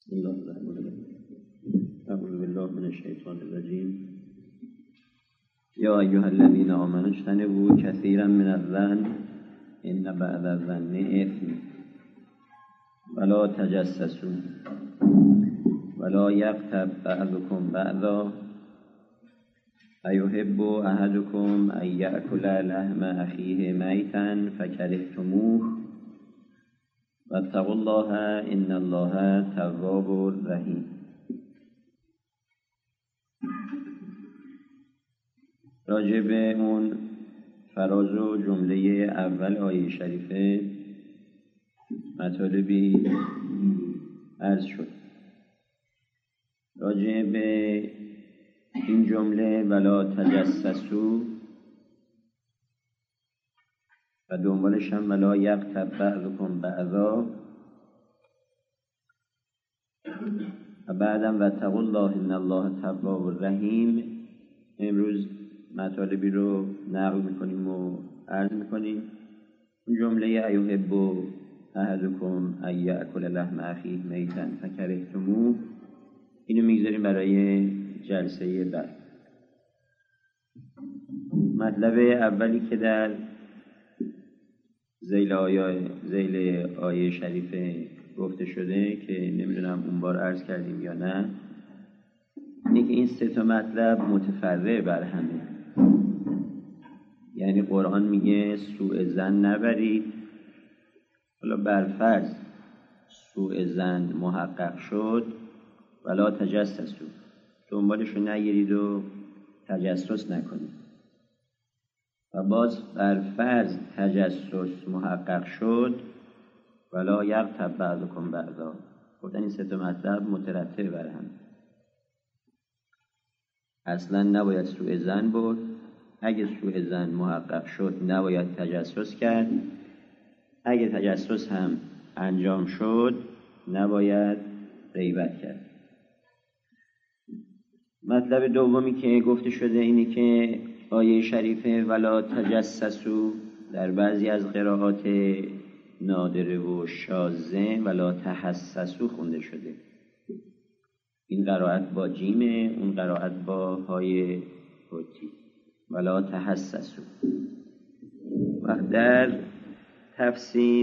بسم الله الرحمن الرحیم. اعوذ بالله من الشیطان الرجیم. یا ایها الذین آمنوا اجتنبوا کثیرا من الظن ان بعض الظن اثم ولا تجسسوا ولا یغتب بعضکم بعضا ایحب احدکم ان یأکل لحم اخیه میتا فکرهتموه واتقوا الله ان الله تواب رحیم. راجع به اون فراز و جمله اول آیه شریفه مطالبی عرض شد. راجع به این جمله ولا تجسسوا و دنبالش هم ولا یغتب بعضکم بعضا و بعدم واتقوا الله ان الله تواب رحیم. امروز مطالبی رو نقل میکنیم و عرض میکنیم. اون جمله ایحب احدکم ان یأکل لحم اخیه میتا فکرهتموه، اینو میگذاریم برای جلسه بعد. مطلب اولی که در ذیل آیه شریفه گفته شده که نمیدونم اون بار عرض کردیم یا نه، اینه که این سه تا مطلب متفرع بر همه. یعنی قرآن میگه سوء ظن نبرید، حالا برفرض سوء ظن محقق شد ولا تجسسوا، دنبالشو نگیرید و تجسس نکنید. و باز برفرض تجسس محقق شد ولا یغتب بعضکم بعضا. گفتن این سه تا مطلب مترتب بر هم. اصلا نباید سوء ظن برد، اگه سوء ظن محقق شد نباید تجسس کرد، اگه تجسس هم انجام شد نباید غیبت کرد. مطلب دومی که گفته شده اینه که آیه شریفه ولا تجسسوا در بعضی از قرائات نادره و شاذه ولا تحسسوا خونده شده. این قرائت با جیمه، اون قرائت با های حتی. ولا تحسسوا. و در تفسیر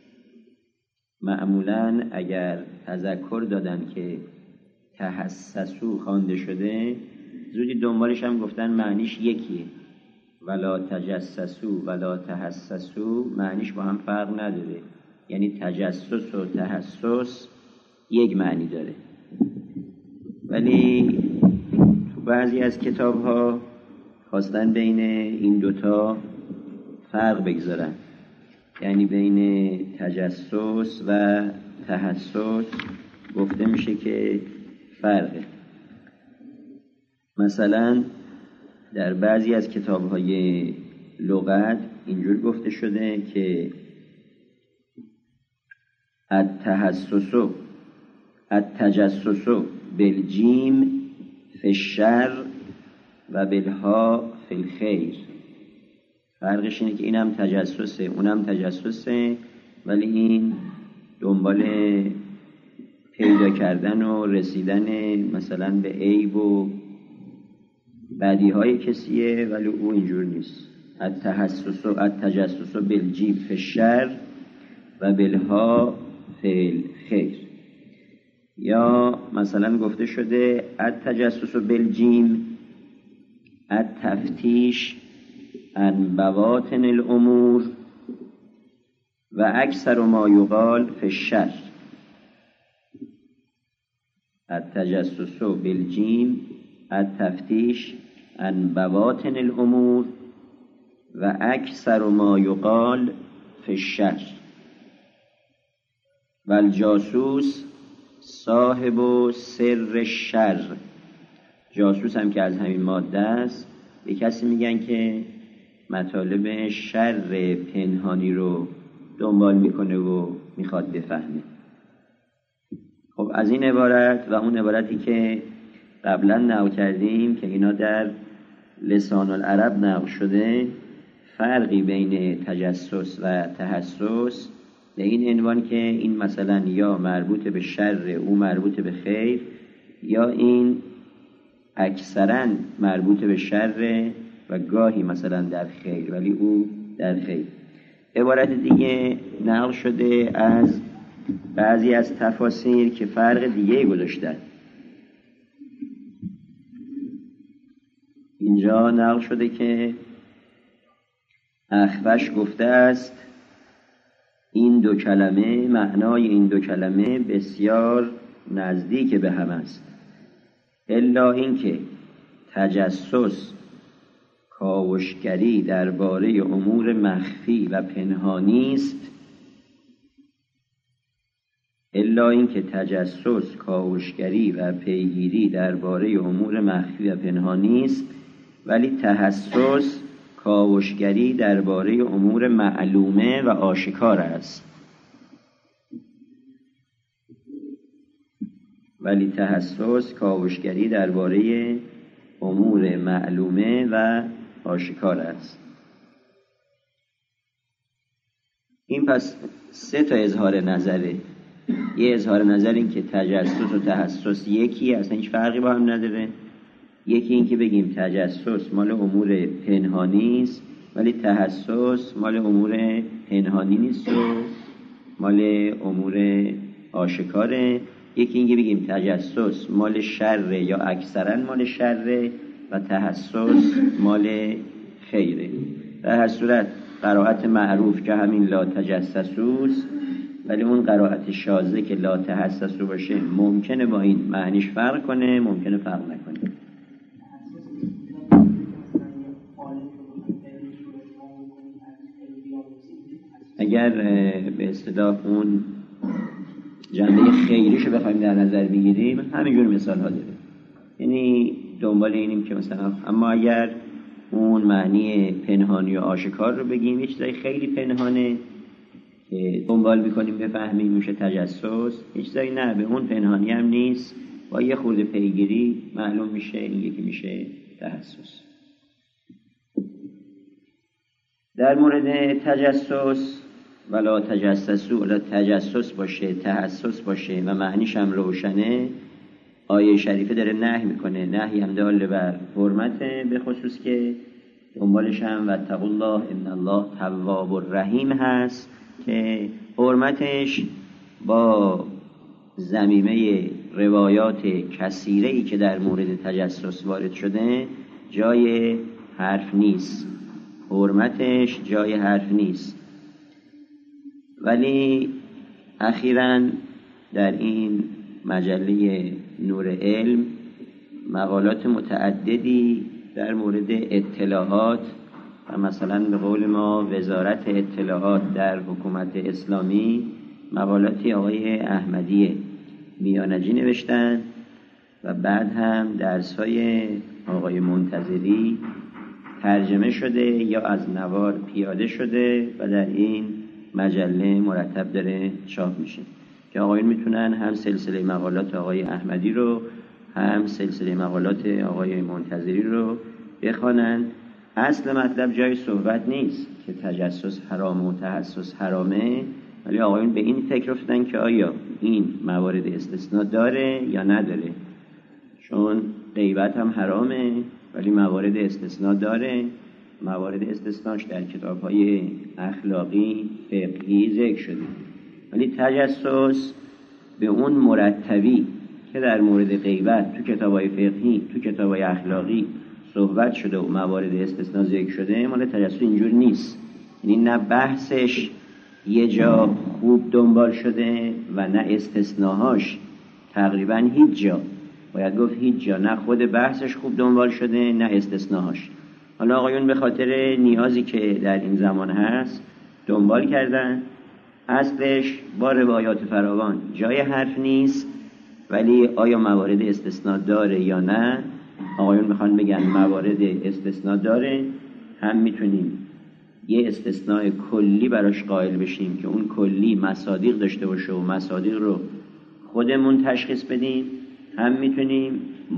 معمولاً اگر تذکر دادن که تحسسوا خوانده شده، زودی دنبالش هم گفتن معنیش یکیه. ولا تجسسوا ولا تحسسوا معنیش با هم فرق نداره، یعنی تجسس و تحسس یک معنی داره. ولی تو بعضی از کتاب ها خواستن بین این دوتا فرق بگذارن، یعنی بین تجسس و تحسس گفته میشه که فرقه. مثلا در بعضی از کتاب‌های لغت اینجور گفته شده که التجسس بالجیم فی الشر و بالها فی الخیر. فرقش اینه که اینم تجسسه اونم تجسسه، ولی این دنبال پیدا کردن و رسیدن مثلا به عیب و بدیهای کسیه، ولی او اینجور نیست. التجسس بالجیم فی الشر و بالها فی الخیر. یا مثلا گفته شده التجسس بالجیم التفتیش عن بواطن الامور و اکثر ما یقال فی الشر. التجسس بالجیم التفتیش عن بواطن الامور و اکثر ما یقال فی الشر. و الجاسوس صاحب سر الشر. جاسوس هم که از همین ماده است. به کسی میگن که مطالب شر پنهانی رو دنبال میکنه و میخواد بفهمه. خب از این عبارت و اون عبارتی که قبلا نقل کردیم که اینا در لسان العرب نقل شده، فرقی بین تجسس و تحسس به این عنوان که این مثلا یا مربوط به شر او مربوط به خیر، یا این اکثرا مربوط به شر و گاهی مثلا در خیر ولی او در خیر. عبارت دیگه نقل شده از بعضی از تفاسیر که فرق دیگه گذاشتن. اینجا نقل شده که اخفش گفته است این دو کلمه، معنای این دو کلمه بسیار نزدیک به هم است، الا اینکه تجسس کاوشگری درباره امور مخفی و پنهانی است، الا اینکه تجسس کاوشگری و پیگیری درباره امور مخفی و پنهانی است، ولی تحسس کاوشگری درباره امور معلومه و آشکار است. ولی تحسس کاوشگری درباره امور معلومه و آشکار است. این پس 3 تا اظهار نظره. یه اظهار نظر این که تجسس و تحسس یکی، اصلا هیچ فرقی با هم نداره. یکی این که بگیم تجسس مال امور پنهانی است ولی تحسس مال امور پنهانی نیست و مال امور آشکاره. یکی این که بگیم تجسس مال شر یا اکثرا مال شر و تحسس مال خیره. در هر صورت قرائت معروف که همین لا تجسسوست، ولی اون قرائت شاذه که لا تحسسو باشه ممکنه با این معنیش فرق کنه، ممکنه فرق نکنه. اگر به اصطلاح اون جنبه خیریشو بخوایم در نظر بگیریم همینجور مثال ها داره، یعنی دنبال اینیم که مثلا اما اگر اون معنی پنهانی و آشکار رو بگیم، یه چیزای خیلی پنهانه که دنبال میکنیم بفهمیم میشه تجسس، یه چیزایی نه به اون پنهانی هم نیست، با یه خورده پیگیری معلوم میشه این یکی میشه تحسس. در مورد تجسس ولا تجسسو، ولا تجسس باشه تحسس باشه و معنیش هم روشنه، آیه شریفه داره نهی میکنه، نهی هم دال بر حرمت، به خصوص که دنبالش هم واتقوا الله ان الله تواب الرحیم هست که حرمتش با ضمیمه روایات کثیره‌ای که در مورد تجسس وارد شده جای حرف نیست، حرمتش جای حرف نیست. ولی اخیراً در این مجله نور علم مقالات متعددی در مورد اطلاعات و مثلا به قول ما وزارت اطلاعات در حکومت اسلامی، مقالاتی آقای احمدی میانجی نوشتن و بعد هم درس‌های آقای منتظری ترجمه شده یا از نوار پیاده شده و در این مجله مرتب داره چاپ میشه که آقایون میتونن هم سلسله مقالات آقای احمدی رو هم سلسله مقالات آقای منتظری رو بخوانن. اصل مطلب جای صحبت نیست که تجسس حرام و تحسس حرامه، ولی آقایون به این فکر افتادن که آیا این موارد استثناء داره یا نداره، چون غیبت هم حرامه ولی موارد استثناء داره. موارد استثناش در کتاب‌های اخلاقی فقهی ذکر شده، ولی تجسس به اون مرتبی که در مورد غیبت تو کتاب‌های فقهی تو کتاب‌های اخلاقی صحبت شده و موارد استثناء ذکر شده، مال تجسس اینجور نیست. یعنی نه بحثش یه جا خوب دنبال شده و نه استثناهاش تقریبا هیچ جا، باید گفت هیچ جا، نه خود بحثش خوب دنبال شده نه استثناهاش. حالا آقایون به خاطر نیازی که در این زمان هست دنبال کردن، اصلش با روایات فراوان جای حرف نیست، ولی آیا موارد استثناء داره یا نه؟ آقایون میخوان بگن موارد استثناء داره، هم میتونیم یه استثناء کلی براش قائل بشیم که اون کلی مصادیق داشته باشه و مصادیق رو خودمون تشخیص بدیم، هم میتونیم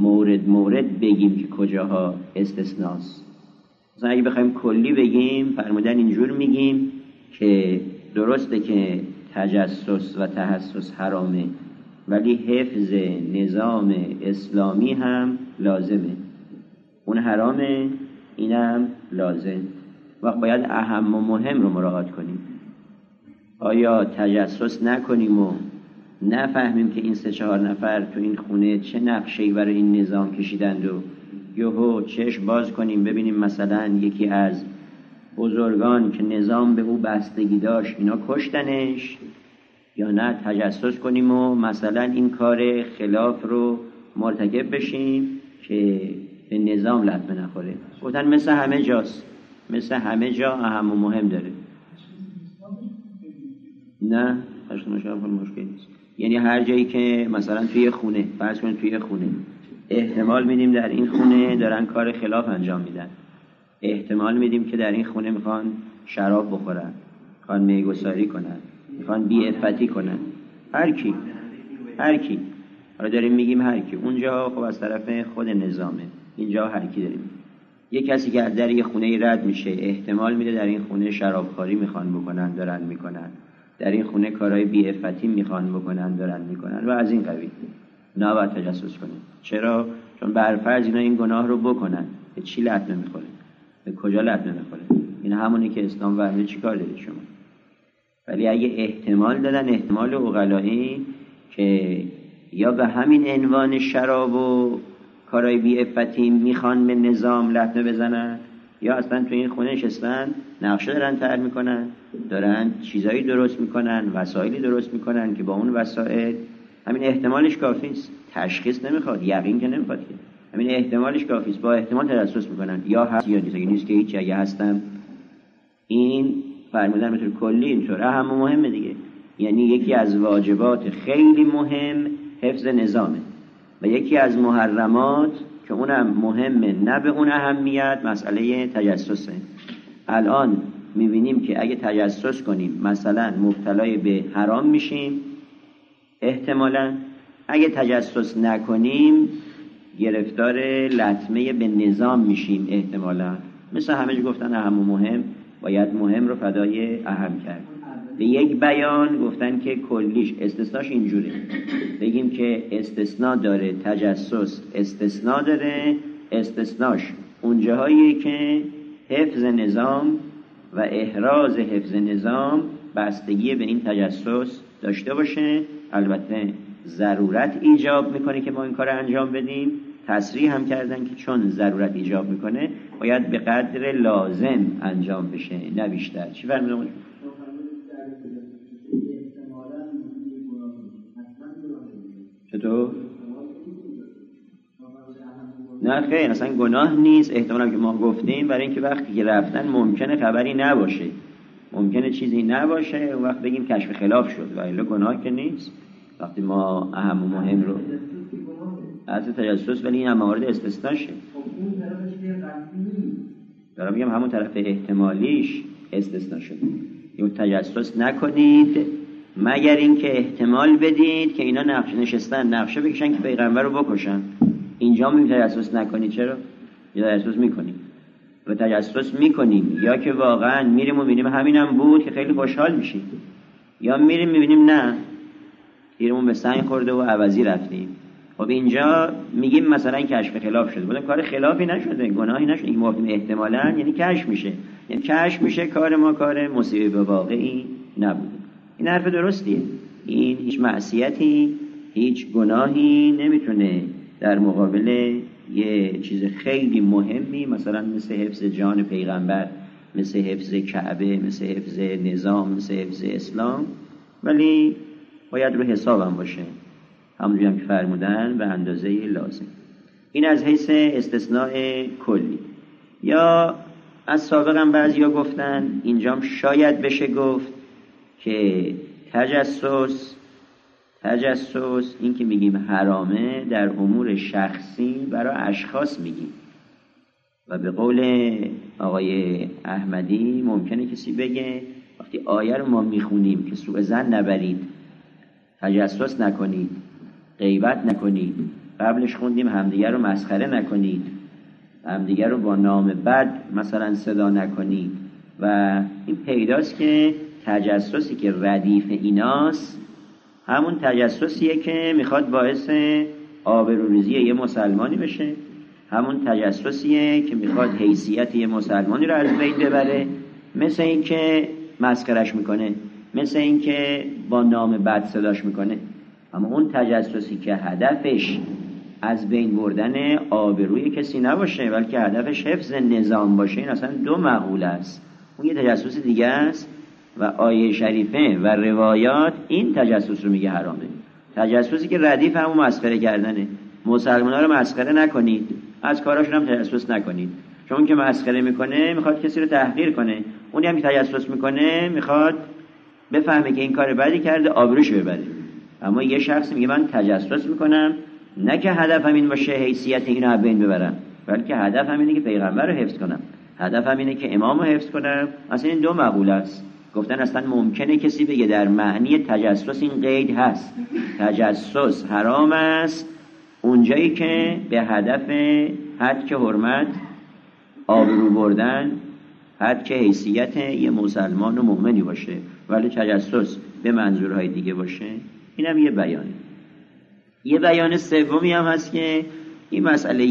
مورد بگیم که کجاها استثناست. مثلا اگه بخوایم کلی بگیم فرمودن اینجور میگیم که درسته که تجسس و تحسس حرامه، ولی حفظ نظام اسلامی هم لازمه. اون حرامه، اینم لازم. وقت باید اهم و مهم رو مراعات کنیم. آیا تجسس نکنیم و نفهمیم که این 3-4 نفر تو این خونه چه نقشه‌ای برای این نظام کشیدند و یهو چشم باز کنیم ببینیم مثلا یکی از بزرگان که نظام به او بستگی داشت اینا کشتنش، یا نه تجسس کنیم و مثلا این کار خلاف رو مرتکب بشیم که به نظام لطمه نخوره. گفتن مثل همه جاست، مثل همه جا اهم و مهم داره. نه مشکل نیست. یعنی هر جایی که مثلا توی خونه، فرض کنید توی خونه احتمال میدیم در این خونه دارن کار خلاف انجام میدن، احتمال میدیم که در این خونه میخوان شراب بخورن، میخوان میگساری کنن، میخوان بی‌عفتی کنن، هر کی حالا داریم میگیم هر کی، اونجا خب از طرف خود نظامه، اینجا هر کی داریم. یه کسی که در یه خونه رد میشه احتمال میده در این خونه شرابخواری میخوان بکنن، دارن میکنن، در این خونه کارهای بی‌عفتی میخوان بکنن، دارن میکنن و از این قبیل. نباید تجسس کنیم. چرا؟ چون برفرض اینا این گناه رو بکنن، به چی لطمه میخوره؟ به کجا لطمه میخوره؟ این همونی که اسلام فرموده چیکار دارید شما. ولی اگه احتمال دادن، احتمال عقلایی که یا به همین عنوان شراب و کارهای بی‌عفتی میخوان به نظام لطمه بزنن، یا اصلا تو این خونه نشستن نقشه دارن طرح میکنن، دارن چیزایی درست میکنن، وسایلی درست میکنن که با اون وسایل، همین احتمالش کافی است. تشخیص نمیخواد، یقین که نمیخواد که، همین احتمالش کافی است. با احتمال تجسس میکنن، یا هست یا نیست. اگه نیست که هیچ، اگه هستم این فرمودن به طور کلی اینطوره، اهم و مهمه دیگه. یعنی یکی از واجبات خیلی مهم حفظ نظامه و یکی از محرمات که اونم مهمه نه به اون اهمیت، مسئله تجسسه. الان میبینیم که اگه تجسس کنیم مثلا مبتلای به حرام میشیم احتمالاً، اگه تجسس نکنیم گرفتار لطمه به نظام میشیم احتمالاً. مثل همه گفتن اهم و مهم، باید مهم رو فدای اهم کرد. به یک بیان گفتن که کلیش استثناش اینجوره، بگیم که استثناء داره تجسس، استثناء داره، استثناش اونجاهایی که حفظ نظام و احراز حفظ نظام بستگی به این تجسس داشته باشه. البته ضرورت ایجاب میکنه که ما این کار انجام بدیم، تصریح هم کردن که چون ضرورت ایجاب میکنه باید به قدر لازم انجام بشه نه بیشتر. چی فرمودم؟ چطور؟ نه خیر، اصلا گناه نیست. احتمالا که ما گفتیم برای اینکه وقتی که رفتن ممکنه خبری نباشه، ممکنه چیزی نباشه، اون وقت بگیم کشف خلاف شد و الا گناه که نیست. وقتی ما اهم و مهم رو از تجسس، ولی این هم موارد استثناشه. دارم میگم همون طرف احتمالیش استثناء شد. یعنی تجسس نکنید مگر اینکه احتمال بدید که اینا نشستن نقشه بکشن که پیغمبر رو بکشن. اینجا میگیم تجسس نکنید. چرا؟ یا تجسس میکنیم و تجسس میکنیم یا که واقعا میریم و میبینیم همینم بود که خیلی خوشحال میشیم، یا میریم میبینیم نه تیرمون به سنگ خورده و عوضی رفتیم. خب اینجا میگیم مثلا کشف خلاف شده، بودن کار خلافی نشده، گناهی نشده، این موقع احتمالاً یعنی کشف میشه، یعنی کشف میشه کار ما کار مصیبه واقعی نبود. این حرف درستیه. این هیچ معصیتی، هیچ گناهی نمیتونه در مقابل یه چیز خیلی مهمی مثلا مثل حفظ جان پیغمبر، مثل حفظ کعبه، مثل حفظ نظام، مثل حفظ اسلام، ولی باید رو حسابم باشه، همونجوری هم که فرمودن به اندازه لازم. این از حیث استثناء کلی. یا از سابق هم بعضیا گفتن اینجام شاید بشه گفت که تجسس این که میگیم حرامه در امور شخصی برای اشخاص میگیم و به قول آقای احمدی ممکنه کسی بگه وقتی آیه رو ما میخونیم که سوء ظن نبرید، تجسس نکنید، غیبت نکنید، قبلش خوندیم همدیگر رو مسخره نکنید، همدیگر رو با نام بد مثلا صدا نکنید و این پیداست که تجسسی که ردیف ایناست همون تجسسیه که میخواد باعث آبروریزی یه مسلمانی بشه، همون تجسسیه که میخواد حیثیت یه مسلمانی رو از بین ببره، مثل این که مسخرش میکنه، مثل این که با نام بد صداش میکنه. اما اون تجسسی که هدفش از بین بردن آبروی کسی نباشه بلکه هدفش حفظ نظام باشه، این اصلا دو مقوله است. اون یه تجسس دیگه است و آیه شریفه و روایات این تجسس رو میگه حرامه. تجسسی که ردیف همون مسخره کردنه. مسلمان‌ها رو مسخره نکنید، از کاراشون هم تجسس نکنید، چون که مسخره میکنه میخواد کسی رو تحقیر کنه، اونی هم که تجسس میکنه میخواد بفهمه که این کار بدی کرده، آبروشو ببره. اما یه شخص میگه من تجسس میکنم نه که هدفم این باشه حیثیت اینو از بین ببرم، بلکه هدفم اینه که پیغمبر رو حفظ کنم، هدفم اینه که امام رو حفظ کنم. اصلا این دو مقوله است. گفتن اصلا ممکنه کسی بگه در معنی تجسس این قید هست، تجسس حرام است اونجایی که به هدف حد که حرمت، آبرو بردن، حد که حیثیت یه مسلمان و مؤمنی باشه، ولی تجسس به منظورهای دیگه باشه. اینم یه بیانه. یه بیان سومی هم هست که این مسئله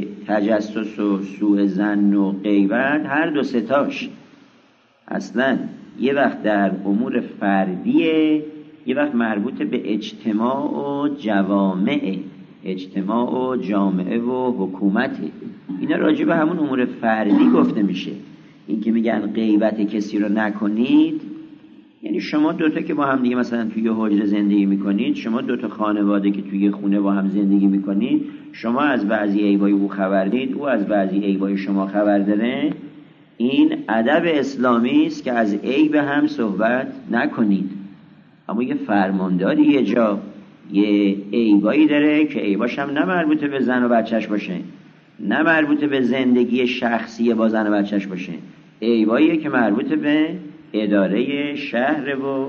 تجسس و سوء ظن و غیبت هر دو ستاش اصلا یه وقت در امور فردیه، یه وقت مربوط به اجتماع و جوامع، اجتماع و جامعه و حکومته. اینا راجع به همون امور فردی گفته میشه. این که میگن غیبت کسی رو نکنید، یعنی شما دوتا که با هم دیگه مثلا توی حجره زندگی میکنید، شما دوتا خانواده که توی خونه با هم زندگی میکنید، شما از بعضی عیبای او خبر دارید، او از بعضی عیبای شما خبر داره، این ادب اسلامی است که از عیب هم صحبت نکنید. اما یه فرمانداری یه جا یه عیبایی داره که عیباش هم نه مربوط به زن و بچهش باشه، نه مربوط به زندگی شخصی با زن و بچهش باشه، عیباییه که مربوط به اداره شهر و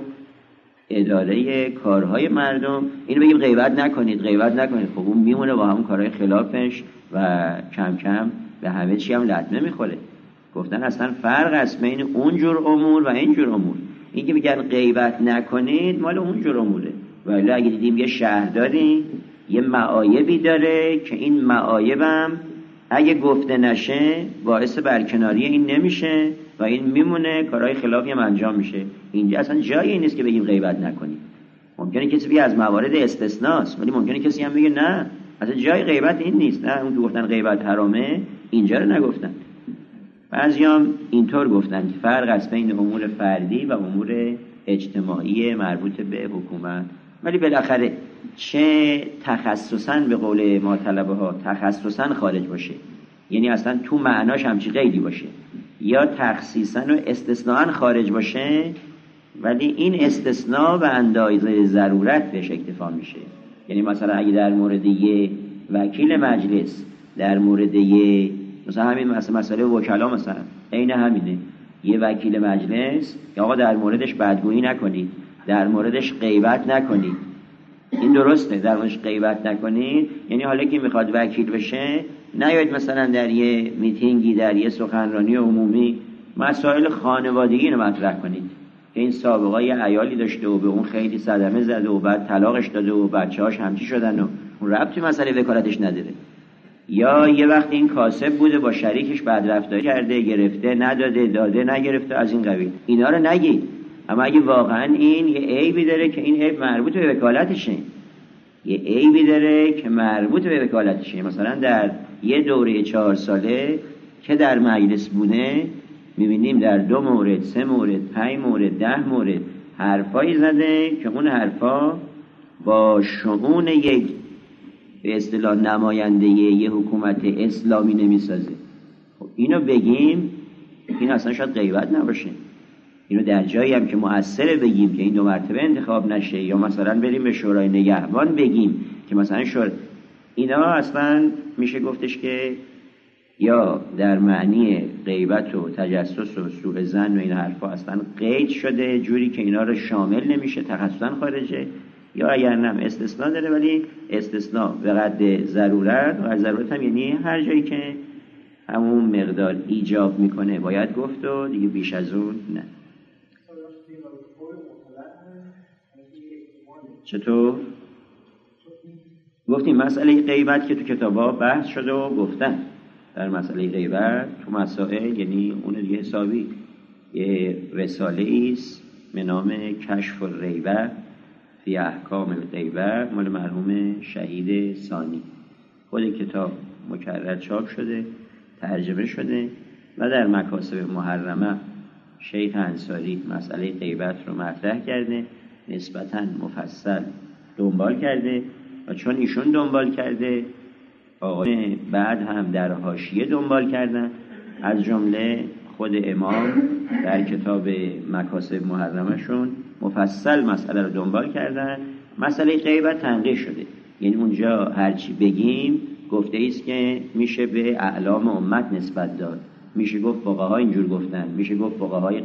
اداره کارهای مردم. اینو بگیم غیبت نکنید، غیبت نکنید، خب اون میمونه با همون کارهای خلافش و کم کم به همه چی هم لطمه میخوره. گفتن اصلا فرق است بین اونجور امور و اینجور امور. این که میگن غیبت نکنید مال اونجور اموره، ولی اگه دیدیم یه شهرداری یه معایبی داره که این معایبم اگه گفته نشه باعث برکناری این نمیشه و این میمونه، کارهای خلافی هم انجام میشه، اینجا اصلا جایی این نیست که بگیم غیبت نکنید. ممکنه کسی بگه از موارد استثناست، ولی ممکنه کسی هم بگه نه اصلا جای غیبت این نیست، نه اون که گفتن غیبت حرامه اینجا رو نگفتن. بعضیام اینطور گفتن که فرق است بین امور فردی و امور اجتماعی مربوط به حکومت. ولی بالاخره چه تخصصاً به قول ما طلبه ها تخصصاً خارج باشه، یعنی اصلا تو معناش همچی قیدی باشه، یا تخصیصاً و استثناءً خارج باشه، ولی این استثناء به اندازه ضرورت بهش اکتفا میشه. یعنی مثلا اگه در مورد یه وکیل مجلس، در مورد یه مثلا همین مسئله وکلا مثلا عین همینه، یه وکیل مجلس یا آقا در موردش بدگویی نکنید، در موردش غیبت نکنید، این درسته، در موردش غیبت نکنید، یعنی حالا که میخواد وکیل بشه نیاید مثلا در یه میتینگی، در یه سخنرانی عمومی مسائل خانوادگی رو مطرح کنید که این سابقه یه عیالی داشته و به اون خیلی صدمه زده و بعد طلاقش داده و بچه‌هاش همچی شدن و اون ربطی مسئله وکالتش نداره. یا یه وقت این کاسب بوده با شریکش بدرفتاری کرده، گرفته نداده، داده نگرفته، از این قبیل اینا رو نگید. اما اگه واقعا این یه عیبی داره که این عیب مربوط به وکالتشه، یه عیبی داره که مربوط به وکالتشه، مثلا در یه دوره 4 ساله که در مجلس بوده میبینیم در 2 مورد، 3 مورد، 5 مورد، 10 مورد حرفایی زده که اون حرفا با شؤون یک به اصطلاح نماینده یه حکومت اسلامی نمیسازه. خب اینو بگیم، این اصلا شاید غیبت نباشه. اینو در جایی هم که مؤثره بگیم که این 2 مرتبه انتخاب نشه، یا مثلا بریم به شورای نگهبان بگیم که مثلا اینا اصلا میشه گفتش که یا در معنی غیبت و تجسس و سوء ظن و این حرفا اصلا قید شده جوری که اینا رو شامل نمیشه، تخصصاً خارجه، یا اگر نم استثناء داره ولی استثناء به قدر ضرورت، و ضرورت هم یعنی هر جایی که همون مقدار ایجاب میکنه باید گفت و دیگه بیش از اون نه. چطور؟ گفتیم مسئله غیبت که تو کتابا بحث شده و گفتن در مسئله غیبت تو مسائل، یعنی اون دیگه حسابی یه رساله ایست به نام کشف الریبه فی احکام الغیبه مال مرحوم شهید ثانی. خود کتاب مکرر چاپ شده، ترجمه شده و در مکاسب محرمه شیخ انصاری مسئله غیبت رو مطرح کرده، نسبتاً مفصل دنبال کرده و چون ایشون دنبال کرده آقای بعد هم در حاشیه دنبال کردن، از جمله خود امام در کتاب مکاسب محرمه شون مفصل مسئله رو دنبال کردن. مسئله غیبت تنقیح شده، یعنی اونجا هرچی بگیم گفته ایست که میشه به اعلام امت نسبت داد، میشه گفت فقها اینجور گفتن، میشه گفت فقهای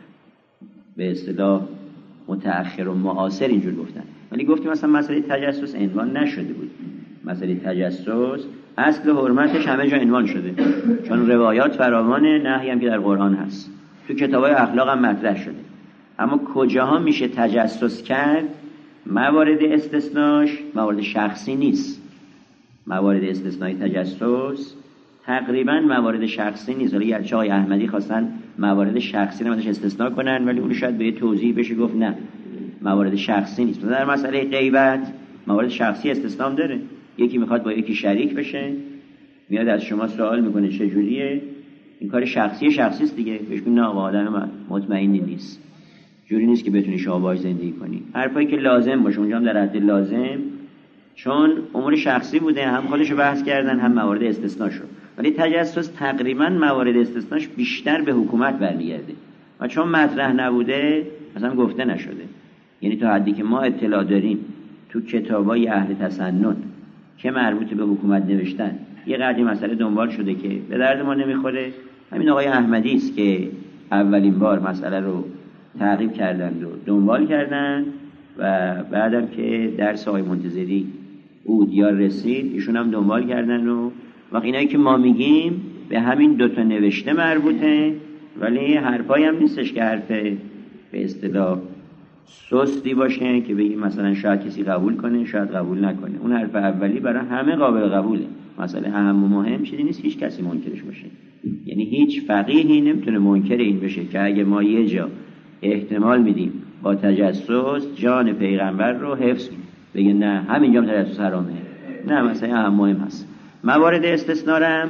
به اصطلاح متأخر و معاصر اینجور گفتن. ولی گفتیم مثلا مسئله تجسس عنوان نشده بود. مسئله تجسس اصل حرمتش همه جا عنوان شده، چون روایات فراوانه، نهی هم که در قرآن هست، تو کتابای اخلاق هم مطرح شده. اما کجاها میشه تجسس کرد؟ موارد استثناش موارد شخصی نیست. موارد استثنایی تجسس تقریبا موارد شخصی نیست. حالا گرچه آقای احمدی خواستن موارد شخصی رو ازش استثناء کنن، ولی اون شاید به توضیح بشه گفت نه، موارد شخصی نیست. در مسئله غیبت موارد شخصی استثناء داره. یکی میخواد با یکی شریک بشه، میاد از شما سوال میکنه چه جوریه، این کار شخصی است دیگه. بهش میگن نه آدم مطمئنی نیست، جوری نیست که بتونی شما باهاش زندگی کنی. حرفایی که لازم باشه اونجا هم در حد لازم، چون امور شخصی بوده، هم خودشو بحث کردن هم موارد استثناء شد. ولی تجسس تقریبا موارد استثناش بیشتر به حکومت برمیگرده و چون مطرح نبوده مثلا گفته نشده. یعنی تا حدی که ما اطلاع داریم تو کتابای اهل تسنن که مربوط به حکومت نوشتن یه قدری مسئله دنبال شده که به درد ما نمیخوره. همین آقای احمدی است که اولین بار مسئله رو تعقیب کردند و دنبال کردند و بعدم که درس آقای منتظری اودیا رسید ایشون هم دنبال کردن و اینایی که ما میگیم به همین دوتا نوشته مربوطه. ولی حرفایی هم نیستش که حرف به اصطلاح سستی باشه که بگیم مثلا شاید کسی قبول کنه شاید قبول نکنه. اون حرف اولی برای همه قابل قبوله. مسئله اهم و مهم چیزی نیست هیچ کسی منکرش باشه. یعنی هیچ فقیهی نمیتونه منکر این بشه که اگه ما یه جا احتمال میدیم با تجسس جان پیغمبر رو حفظ کنیم، بگه نه همینجا تجسس حرامه. نه، مسئله اهم مهم هست. موارد استثناء هم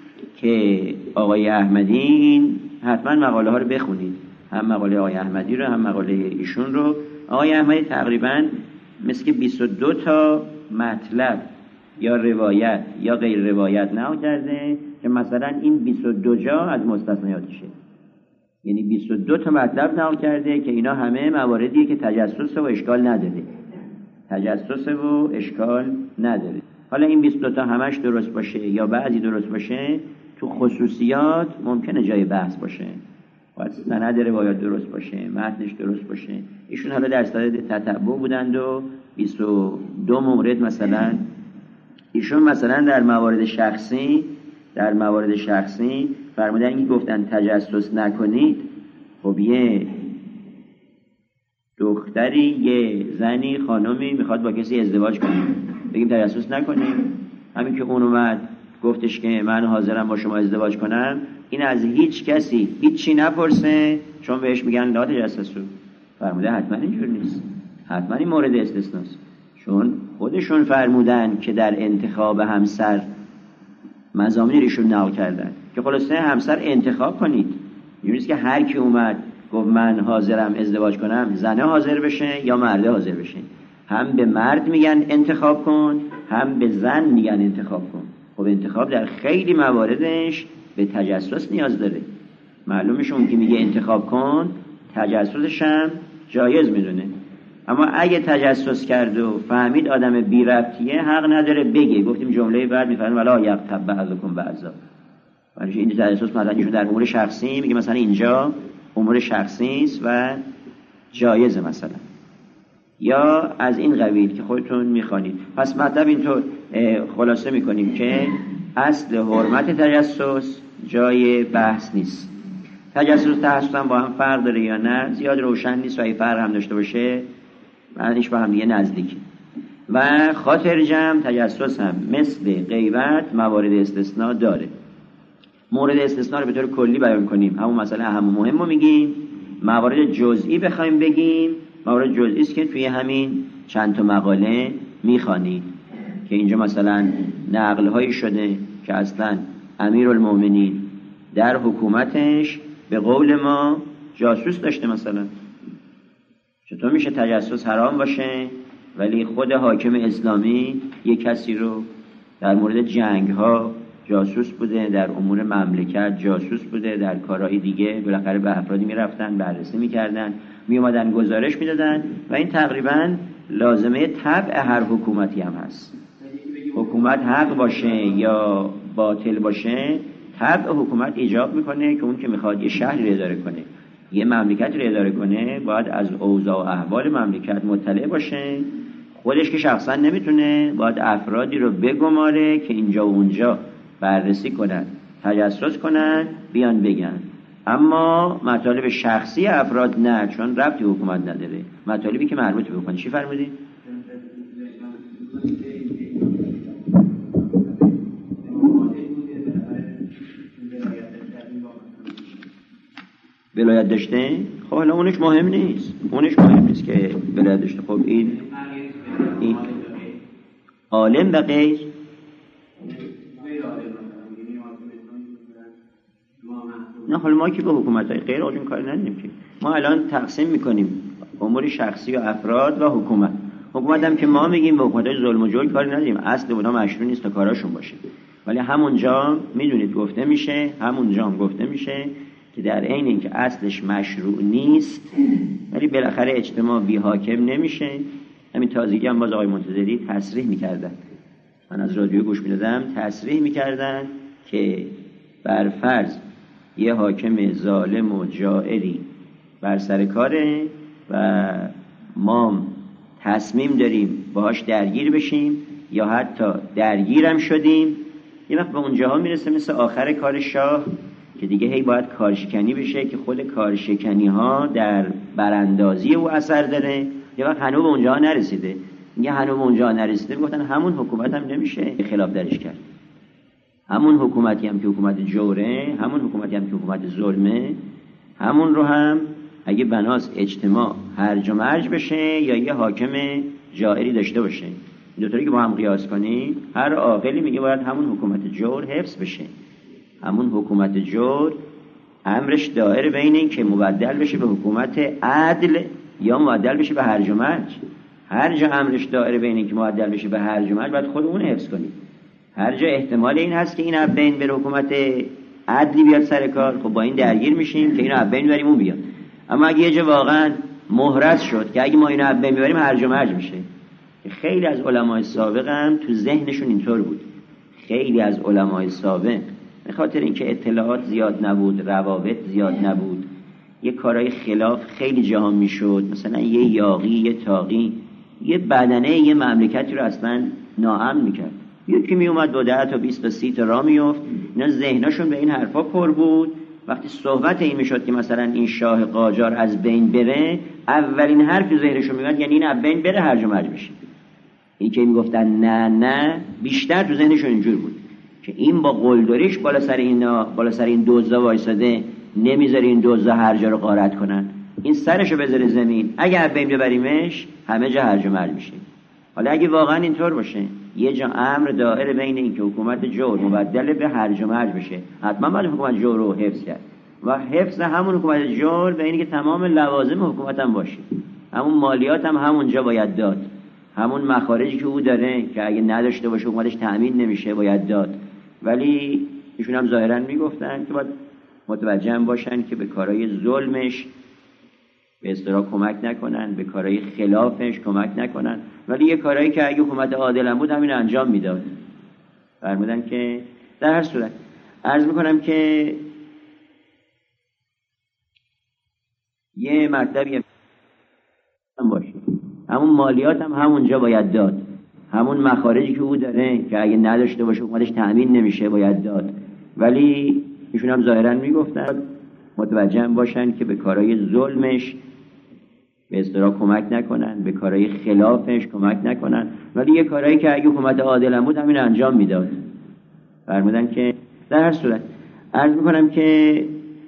که آقای احمدی این حتما مقاله ها رو بخونید، هم مقاله آقای احمدی رو هم مقاله ایشون رو. آقای احمدی تقریبا مثل که 22 تا مطلب یا روایت یا غیر روایت نقل کرده که مثلا این 22 جا از مستثنیاتشه. یعنی 22 تا مطلب نقل کرده که اینا همه مواردیه که تجسس و اشکال نداره. تجسس و اشکال نداره. حالا این 22 تا همش درست باشه یا بعضی درست باشه، تو خصوصیات ممکنه جای بحث باشه. باید سند روایات درست باشه، متنش درست باشه. ایشون حالا در صدد تتبع بودند و 22 مورد مثلا ایشون مثلا در موارد شخصی فرمودن که گفتن تجسس نکنید. خب یه دختری، یه زنی، خانمی میخواد با کسی ازدواج کنه، بگیم تجسس نکنیم؟ همین که اون اومد گفتش که من حاضرم با شما ازدواج کنم، این از هیچ کسی هیچی نپرسه، چون بهش میگن لا تجسسو. فرموده حتما اینجور نیست، حتما این مورد استثناست، چون خودشون فرمودن که در انتخاب همسر مضامین ایشون نقل کردن که خلاصه همسر انتخاب کنید. اینجوریه که هر کی اومد گفت من حاضرم ازدواج کنم، زنه حاضر بشه یا مرده حاضر بشه. هم به مرد میگن انتخاب کن، هم به زن میگن انتخاب کن. خب انتخاب در خیلی مواردش به تجسس نیاز داره. معلومه اون که میگه انتخاب کن تجسسش هم جایز میدونه. اما اگه تجسس کرد و فهمید آدم بی ربطیه، حق نداره بگه. گفتیم جمله بعد میفهمیم ولا یغتب بعضکم بعضا. ولی این تجسس مثلا در امور شخصی میگه، مثلا اینجا امور شخصی است و جایزه مثلا، یا از این قبیل که خودتون میخوانید. پس مطلب اینطور خلاصه میکنیم که اصل حرمت تجسس جای بحث نیست. تجسس تحسن با هم فرق داره یا نه زیاد روشن نیست و اگه فرق هم داشته باشه معنیش با هم دیگه نزدیکی. و خاطر جمع تجسس هم مثل غیبت موارد استثناء داره. مورد استثناء رو به طور کلی بیان کنیم، همون مسئله اهم و مهم رو میگیم. موارد جزئی بخوایم بگیم، موارد جزئی است که توی همین چند تا مقاله میخوانید که اینجا مثلا نقل‌هایی شده که اصلا امیرالمومنین در حکومتش به قول ما جاسوس داشته. مثلا چطور میشه تجسس حرام باشه ولی خود حاکم اسلامی یک کسی رو در مورد جنگ‌ها جاسوس بوده، در امور مملکت جاسوس بوده، در کارهای دیگه بالاخره به افرادی میرفتن بررسی میکردن، میومدن گزارش میدادن و این تقریبا لازمه طبع هر حکومتی هم هست. حکومت حق باشه یا باطل باشه، طبع حکومت ایجاب میکنه که اون که میخواد یه شهری رو اداره کنه، یه مملکت رو اداره کنه، باید از اوضاع و احوال مملکت مطلع باشه. خودش که شخصا نمیتونه، باید افرادی رو بگماره که اینجا و اونجا بررسی کنن، تجسس کنن، بیان بگن. اما مطالب شخصی افراد نه، چون ربطی حکومت نداره. مطالبی که مربوط به حکومت. چی فرمودی؟ ولایت داشته؟ خب حالا اونش مهم نیست، که ولایت داشته. خب این عالم و غیر نه. حالا ما که به حکومت‌های غیر آجون کاری نداریم که، ما الان تقسیم میکنیم امور شخصی و افراد و حکومت. حکومت هم که ما میگیم به حکومت‌های ظلم و جور کاری نداریم، اصل اونا مشروع نیست تا کاراشون باشه. ولی همونجا میدونید گفته میشه، همونجا هم گفته میشه که در عین اینکه اصلش مشروع نیست ولی بالاخره اجتماع بی حاکم نمیشه. همین تازگی هم باز آقای منتظری تصریح میکردن، من از رادیو گوش میدادم، تصریح میکردن که بر فرض یه حاکم ظالم و جائری بر سر کاره و ما تصمیم داریم باهاش درگیر بشیم یا حتی درگیرم شدیم، یه وقت به اونجاها میرسه مثل آخر کار شاه که دیگه هی باید کارشکنی بشه که خود کارشکنی ها در براندازی او اثر داره. یه وقت هنوز به اونجاها نرسیده، میگه هنوز به اونجاها نرسیده، میگفتن همون حکومت هم نمیشه خلاف درش کرد. همون حکومتی هم که حکومت جوره، همون حکومتی هم که حکومت ظلمه، همون رو هم اگه بناس اجتماع هرج و مرج بشه یا یه حاکم جائری داشته باشه، این دوتایی که با هم قیاس کنیم، هر عاقلی میگه باید همون حکومت جور حفظ بشه. همون حکومت جور امرش دائر بین این که مبدل بشه به حکومت عدل یا مبدل بشه به هرج و مرج. هر جا امرش دائر بین این که مبدل بشه به هرج و مرج، باید خودمون حفظ کنیم. هر جا احتمال این هست که این ابین به حکومت عدلی بیاد سر کار، خب با این درگیر میشیم که اینو ابین بریم اون بیاد. اما اگه یه جا واقعا محرز شد که اگه ما اینو ابین ببریم هرج و مرج میشه، خیلی از علمای سابق هم تو ذهنشون اینطور بود. خیلی از علمای سابق به خاطر اینکه اطلاعات زیاد نبود، روابط زیاد نبود، یه کارهای خلاف خیلی جاها میشد. مثلا یه یاغی، یه تاغی، یه بدنه یه مملکتی رو اصلا ناامن میکرد. یکی می اومد با 10 تا 20 تا 30 تا راه میافت. اینا ذهنشون به این حرفا پر بود. وقتی صحبت این میشد که مثلا این شاه قاجار از بین بره، اولین حرف تو ذهنشون میاد یعنی این از بین بره هرج و مرج بشه. این که میگفتن نه، بیشتر تو ذهنشون اینجور بود که این با قلدریش بالا سر این دزدا وایساده، نمیذاره این دزدا هر جا رو غارت کنن، این سرشو بذاره زمین، اگه از بین ببریمش همه جا هرج و مرج میشه. حالا اگه واقعا اینطور باشه، یه جا امر دائره بین این که حکومت جور مبدل به هرج و مرج بشه، حتما باید حکومت جور رو حفظ کرد و حفظ همون حکومت جور به اینی که تمام لوازم حکومت هم باشه، همون مالیات هم همونجا باید داد، همون مخارجی که او داره که اگه نداشته باشه حکومتش تأمین نمیشه باید داد. ولی ایشون هم ظاهرا میگفتن که باید متوجه باشن که به کارهای ظلمش به اصطلاح کمک نکنن، به کارهای خلافش کمک نکنن، ولی یه کارهایی که اگه حکومت عادل بود همین انجام میداد. فرمودن که در هر صورت عرض میکنم که یه مطلبی هم باشه، همون مالیات هم همونجا باید داد، همون مخارجی که او داره که اگه نداشته باشه حکومتش تأمین نمیشه باید داد. ولی ایشون هم ظاهرا میگفتن متوجه باشن که به کارهای ظلمش به اصطلاح کمک نکنن، به کارهای خلافش کمک نکنن، ولی یه کارهایی که اگه حکومت عادل بود همین انجام میداد. فرمودن که در هر صورت عرض میکنم که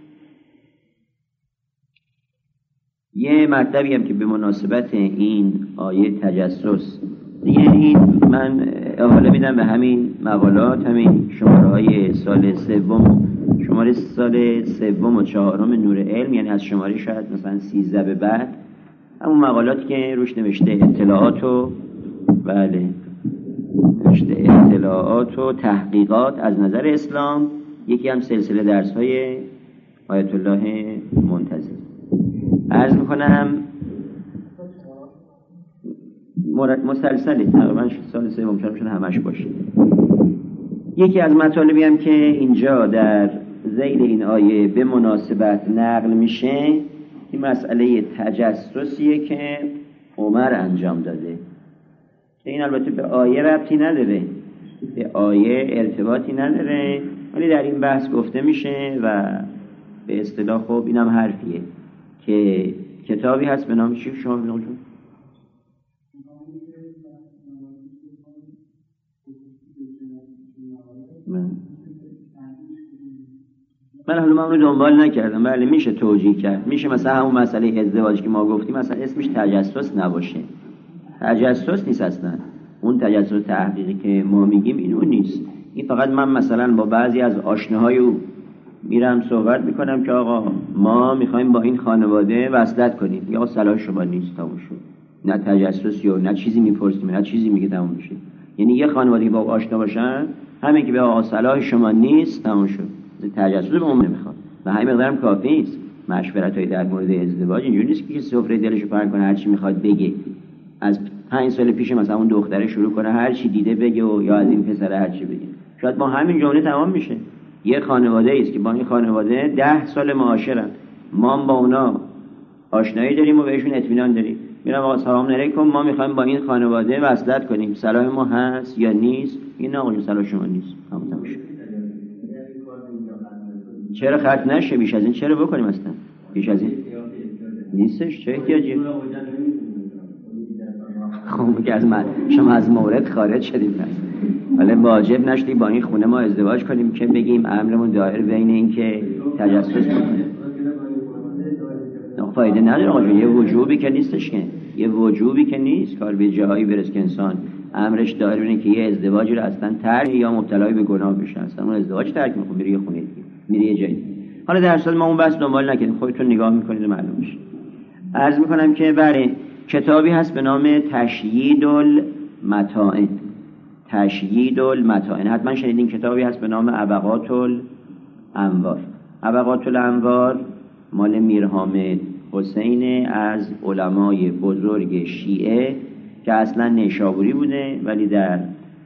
یه مطلبی هم که به مناسبت این آیه تجسس دیگه، این من احاله میدم به همین مقالات، همین شماره‌های سال سوم، شماره سال سوم و چهارم نور علم، یعنی از شماره شاید مثلا 13 به بعد، همون مقالاتی که روش نوشته اطلاعات و نوشته اطلاعات و تحقیقات از نظر اسلام، یکی هم سلسله درس‌های آیت الله منتظر. عرض میکنم مسلسلی تقریبا سال سوم چهارم شده همش باشه. یکی از مطالبی هم که اینجا در ذیل این آیه به مناسبت نقل میشه این مسئله تجسسیه که عمر انجام داده، که این البته به آیه ربطی نداره، به آیه ارتباطی نداره، ولی در این بحث گفته میشه و به اصطلاح خب اینم حرفیه که کتابی هست به نام چی شما بنام جون؟ من حالا من رو دنبال نکردم. بله میشه توجیه کرد، میشه مثلا همون مسئله ازدواج که ما گفتیم مثلا اسمش تجسس نباشه، تجسس نیست اصلا، اون تجسس تحقیقی که ما میگیم این اون نیست. این فقط من مثلا با بعضی از آشناهای او میرم صحبت میکنم که آقا ما میخوایم با این خانواده وصلت کنیم، یا صلاح شما نیست، تموم شد. نه تجسسی و نه چیزی میپرسیم نه چیزی میگه، تموم میشه. یعنی یه خانواده با آشنا باشن، همین که به آقا صلاح شما نیست، تموم شد. تجسس به اون نمیخواد و همین مقدارم کافی است. مشورت‌های در مورد ازدواج اینجوری نیست که سفره دلش رو پر کنه هر چی میخواد بگه. از 5 سال پیش مثلا اون دختره شروع کنه هر چی دیده بگه، و یا از این پسر هر چی بگه، شاید با همین جمله تمام میشه. یه خانواده است که با این خانواده 10 سال معاشرن، ما با اونا آشنایی داریم و بهشون اطمینان داریم، میرم آقا سلام علیکم ما میخوایم با این خانواده وصلت کنیم، صلاح ما هست یا نیست؟ این نه آقا صلاح شما نیست، تمام شد. چرا ختم نشه؟ بیش از این چرا بکنیم اصلا؟ بیش از این نیستش، چه احتیاجی؟ خب که از من شما از مورد خارج شدیم، ولی واجب نشدی با این خونه ما ازدواج کنیم که بگیم عملمون دایر بین این که تجسس بکنیم. فایده نداره آقا، یه وجوبی که نیستش، که یه وجوبی که نیست، کار به جایی برس که انسان امرش دایر بینه که یه ازدواجی رو اصلا ترک یا مبتلای به گناه بشه، اصلا اون ازدواج ترک میکنه، میره یه خونه دیگه، میره یه جایی. حالا در اصل ما اون بحث دنبال نکنیم، خودتون نگاه میکنید و معلوم میشه. عرض میکنم که بله کتابی هست به نام تشیید المتاعن. تشیید المتاعن حتما شنیدین. کتابی هست به نام ابقات الانوار. ابقات الانوار مال میر حامد حسین از علمای بزرگ شیعه که اصلا نیشابوری بوده ولی در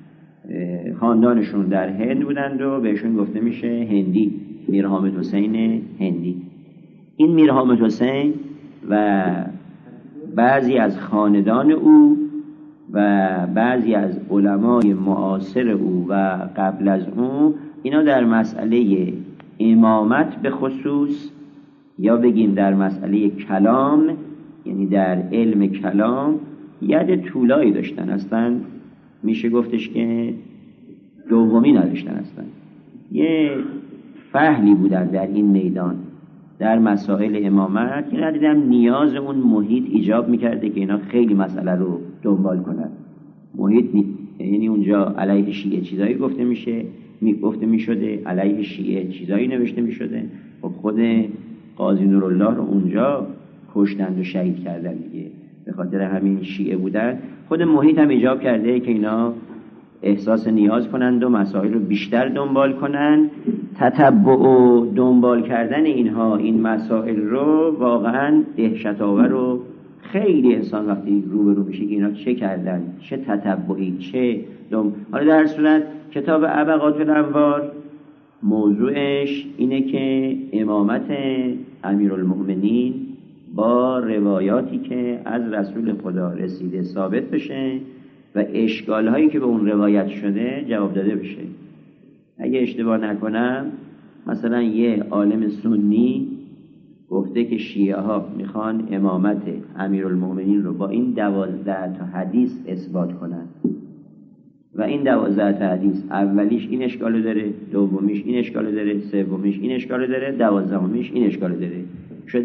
خاندانشون در هند بودند و بهشون گفته میشه هندی، میر حامد حسین هندی. این میر حامد حسین و بعضی از خاندان او و بعضی از علمای معاصر او و قبل از او، اینا در مسئله امامت به خصوص، یا بگیم در مسئله کلام، یعنی در علم کلام ید طولایی داشتن، اصلا میشه گفتش که دومی نداشتن، اصلا یه فهلی بودن در این میدان در مسائل امامت. اینا دیدم نیاز اون محیط ایجاب میکرده که اینا خیلی مسئله رو دنبال کنن. محیط یعنی اونجا علیه شیعه چیزایی گفته میشده، علیه شیعه چیزایی نوشته میشده. خب خود قاضی نورالله رو اونجا کشتند و شهید کردن دیگه، به خاطر همین شیعه بودن. خود محیط هم ایجاب کرده که اینا احساس نیاز کنند و مسائل رو بیشتر دنبال کنند. تتبع و دنبال کردن اینها این مسائل رو واقعا دهشت‌آور و خیلی انسان وقتی روبرو میشه که اینا چه کردن، چه تتبعی، حالا در صورت کتاب ابقات الانوار موضوعش اینه که امامت امیرالمؤمنین با روایاتی که از رسول خدا رسیده ثابت بشه و اشکال هایی که به اون روایت شده جواب داده بشه. اگه اشتباه نکنم مثلا یه عالم سنی گفته که شیعه ها میخوان امامت امیرالمومنین رو با این 12 تا حدیث اثبات کنن و این 12 تا حدیث اولیش این اشکالو داره، دومیش این اشکالو داره، سومیش این اشکالو داره، 12میش این اشکالو داره. شده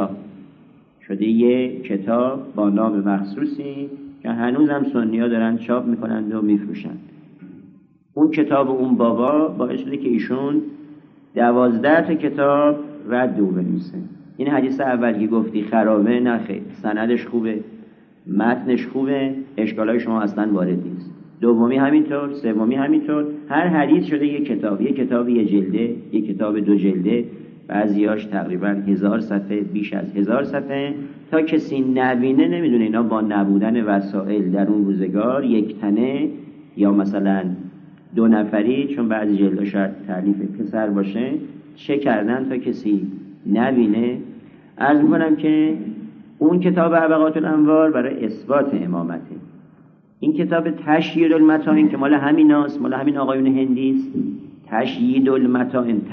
یک کتاب با نام مخصوصی که هنوز هم سنی‌ها دارن چاپ میکنند و میفروشن. اون کتاب و اون بابا باعث شده که ایشون 12 تا کتاب رد و بنویسه. این حدیث اول که گفتی خرابه، نه خیر، سندش خوبه، متنش خوبه، اشکالای شما اصلا وارد نیست. دومی همینطور، سومی همینطور. هر حدیث شده یک کتاب یه جلده، یک کتاب 2 جلده، بعضیاش تقریبا 1000 صفحه، بیش از 1000 صفحه. تا کسی نبینه نمیدونه اینا با نبودن وسایل در اون روزگار یک تنه یا مثلا 2 نفری، چون بعضی جلدا شاید تالیف پسر باشه، چه کردن تا کسی نبینه. عرض میکنم که اون کتاب ابقات الانوار برای اثبات امامته. این کتاب تشیید المتاعن که مال همیناست، مال همین آقایون هندیست. تشیید المتاعن،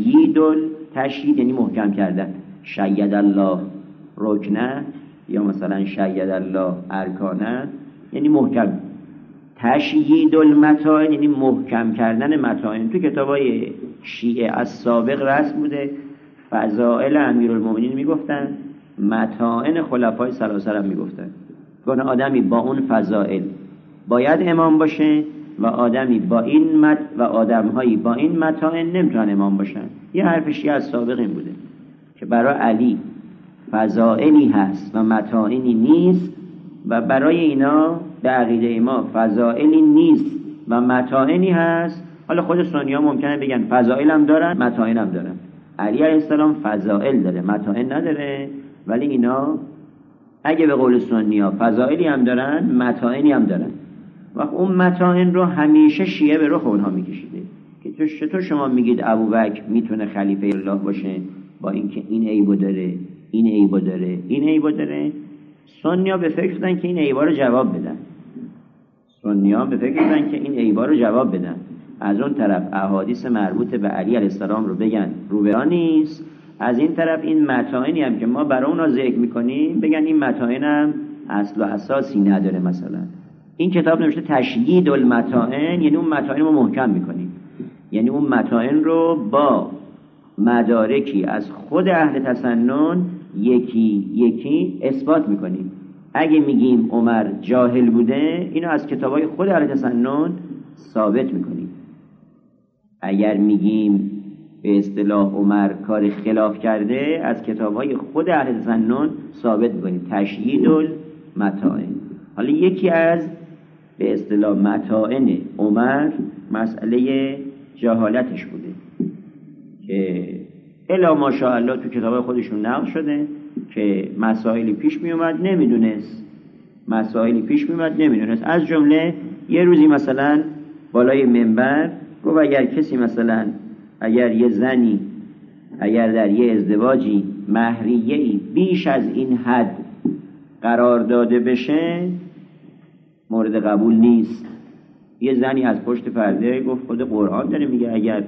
تشیید یعنی محکم کردن. شید الله رکنه یا مثلا شید الله ارکانه یعنی محکم. تشیید المتاعن یعنی محکم کردن متاعن. تو کتابای شیعه از سابق رسم بوده، فضائل امیرالمومنین میگفتن، متاعن خلفای ثلاثه هم میگفتن. گونه آدمی با اون فضائل باید امام باشه و آدمی با این و آدمهایی با این متاعن نمیتونن امام باشن. یه حرف شیعه از سابق این بوده که برای علی فضائلی هست و متاعنی نیست و برای اینا به عقیده ما فضائلی نیست و متاعنی هست. حالا خود سنی‌ها ممکنه بگن فضائل هم دارن متاعن هم دارن. علی علیه السلام فضائل داره متاعن نداره، ولی اینا اگه به قول سنی‌ها فضائلی هم دارن متاعنی هم دارن. و اون متاعن رو همیشه شیعه به رخ اونها میکشیده که چطور شما میگید ابوبکر میتونه خلیفه الله باشه با اینکه این عیبو داره، این عیبو داره، این عیبو داره. سنی‌ها به فکر شدن که این عیبا رو جواب بدن. از اون طرف احادیث مربوط به علی علیه السلام رو بگن روبرا نیست، از این طرف این متاعنی هم که ما برای اونا ذکر میکنیم بگن این متاعن هم اصل و اساسی نداره. مثلا این کتاب نوشته تشیید المتاعن، یعنی اون متاعن رو محکم میکنیم، یعنی اون متاعن رو با مدارکی از خود اهل تسنن یکی اثبات میکنیم. اگه میگیم عمر جاهل بوده، اینو از کتابای خود اهل تسنن ثابت میکنیم. اگر میگیم به اصطلاح عمر کار خلاف کرده، از کتابای خود اهل تسنن ثابت میکنیم. تشیید المتاعن. حالا یکی از به اصطلاح متاعن عمر مسئله جهالتش بوده که الا ماشاءالله تو کتاب خودشون نقل شده که مسائلی پیش می اومد نمیدونست. از جمله یه روزی مثلا بالای منبر گفت اگر کسی مثلا اگر یه زنی اگر در یه ازدواجی مهریه‌ای بیش از این حد قرار داده بشه مورد قبول نیست. یه زنی از پشت پرده گفت خود قرآن داره میگه اگر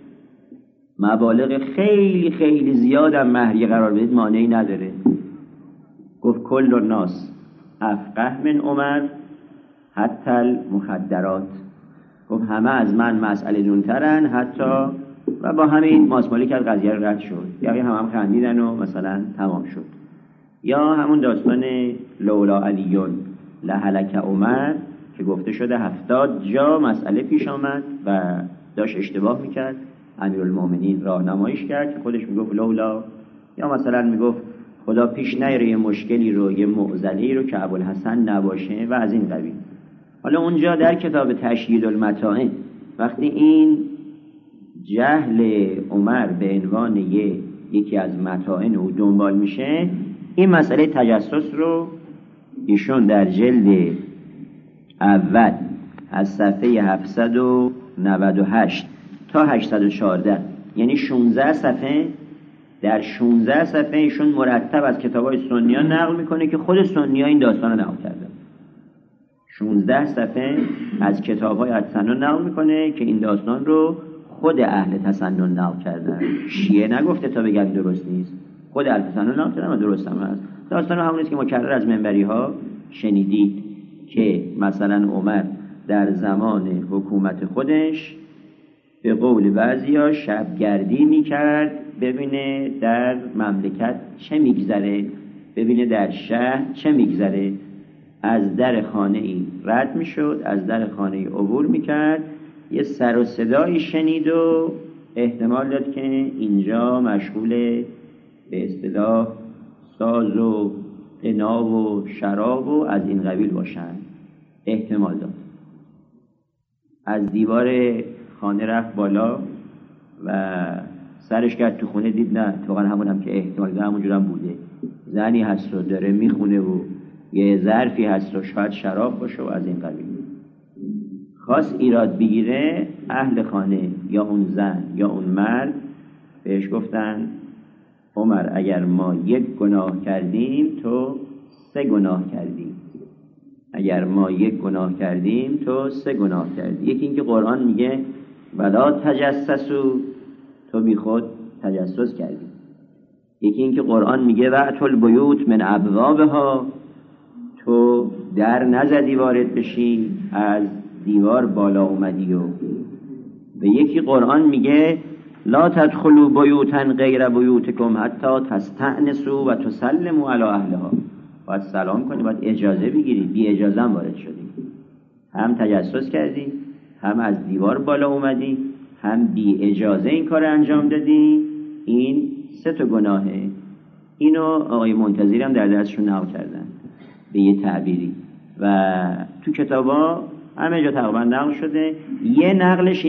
مبالغ خیلی خیلی زیادم مهریه قرار بدید مانعی نداره. گفت کل الناس افقه من عمر حتی المخدرات. گفت همه از من مسئله دونترن حتی، و با همین ماسمالی که از قضیه رد شد. یعنی هم خندیدن و مثلا تمام شد. یا همون داستان لولا علیون لهلک عمر که گفته شده 70 جا مسئله پیش آمد و داشت اشتباه میکرد، امیرالمومنین راهنماییش کرد که خودش میگفت لولا، یا مثلا میگفت خدا پیش نیاره یه مشکلی رو یه معضلی رو که ابوالحسن نباشه و از این قبیل. حالا اونجا در کتاب تشیید المتاعن وقتی این جهل عمر به عنوان یکی از متاعن او دنبال میشه، این مسئله تجسس رو ایشون در جلد اول از صفحه 798 تا 814 یعنی 16 صفحه، در 16 صفحه ایشون مرتب از کتابای سنیان نقل میکنه که خود سنیان این داستان رو نقل کردن. 16 صفحه از کتابای تسنن نقل میکنه که این داستان رو خود اهل تسنن نقل کردن. شیعه نگفته تا بگن درست نیست، خود الف سنه نام و درست هم هست. داستان همون است که مکرر از منبری ها شنیدید که مثلا عمر در زمان حکومت خودش به قول بعضیا شبگردی میکرد ببینه در مملکت چه میگذره، ببینه در شهر چه میگذره. از در خانه ای رد میشد، از در خانه ای عبور میکرد، یه سر و صدایی شنید و احتمال داد که اینجا مشغول به اصطلاح ساز و غنا و شراب و از این قبیل باشن. احتمال داد. از دیوار خانه رفت بالا و سرش کرد تو خونه، دید نه اتفاقا همونم که احتمال داد همونجورم بوده. زنی هست و داره میخونه و یه ظرفی هست و شاید شراب باشه و از این قبیل. خواست ایراد بگیره، اهل خانه یا اون زن یا اون مرد بهش گفتن عمر اگر ما یک گناه کردیم تو 3 گناه کردی. اگر ما یک گناه کردیم تو 3 گناه کردی. یکی این که قرآن میگه ولا تجسسوا، تو بی خود تجسس کردی. یکی این که قرآن میگه وأتوا البیوت من ابوابها، تو در نزدی وارد بشی، از دیوار بالا اومدی. و به یکی قرآن میگه لا تدخلوا بیوتا غیر بیوتکم حتی تستأنسوا و تسلموا علی اهلها. باید سلام کنی، باید اجازه بگیری. بی اجازه هم وارد شدی، هم تجسس کردی، هم از دیوار بالا اومدی، هم بی اجازه این کار انجام دادی. این 3 تا گناهه. اینو آقای منتظری هم در درسشون نقل کردن به یه تعبیری و تو کتابا همه جا تقریبا نقل شده. یه نقلش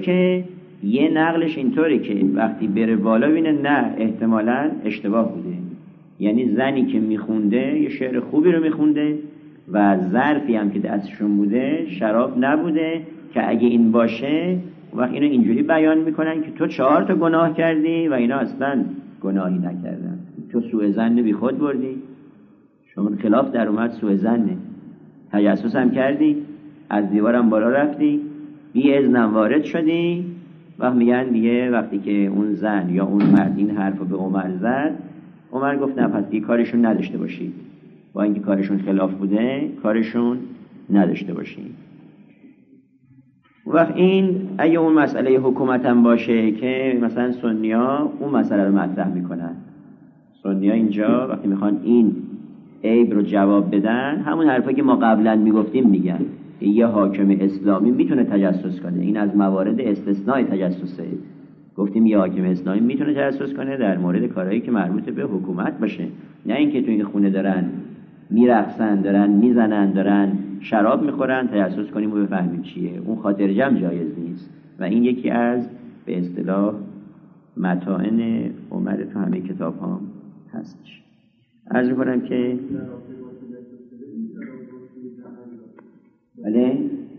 اینطوره که وقتی بره بالا بینه نه احتمالاً اشتباه بوده. یعنی زنی که میخونده یه شعر خوبی رو میخونده و ظرفی هم که دستشون بوده شراب نبوده که اگه این باشه وقت اینو اینجوری بیان میکنن که تو 4 تا گناه کردی و اینا اصلا گناهی نکردن. تو سوء ظن بی خود بردی، شما خلاف در اومد سوء ظنه، تجسس هم کردی، از دیوارم بالا رفتی، بی اذنم وارد شدی. وقت میگن دیگه وقتی که اون زن یا اون مرد این حرفو به عمر زد، عمر گفت نه پس دیگه کارشون نداشته باشید، با اینکه کارشون خلاف بوده کارشون نداشته باشید. وقت این اگه اون مسئله حکومت هم باشه که مثلا سنی‌ها اون مسئله رو مطرح میکنن. سنی‌ها اینجا وقتی میخوان این عیب رو جواب بدن همون حرفایی که ما قبلا میگفتیم میگن. یه حاکم اسلامی میتونه تجسس کنه، این از موارد استثنای تجسسه. گفتیم یه حاکم اسلامی میتونه تجسس کنه در مورد کارهایی که مربوط به حکومت باشه، نه اینکه تو این خونه دارن میرقصن، دارن میزنن، دارن شراب میخورن تجسس کنیم و بفهمیم چیه. اون خاطر جمع جایز نیست و این یکی از به اصطلاح متاعن عمر تو همه کتاب ها هستش. عرض میکنم که بله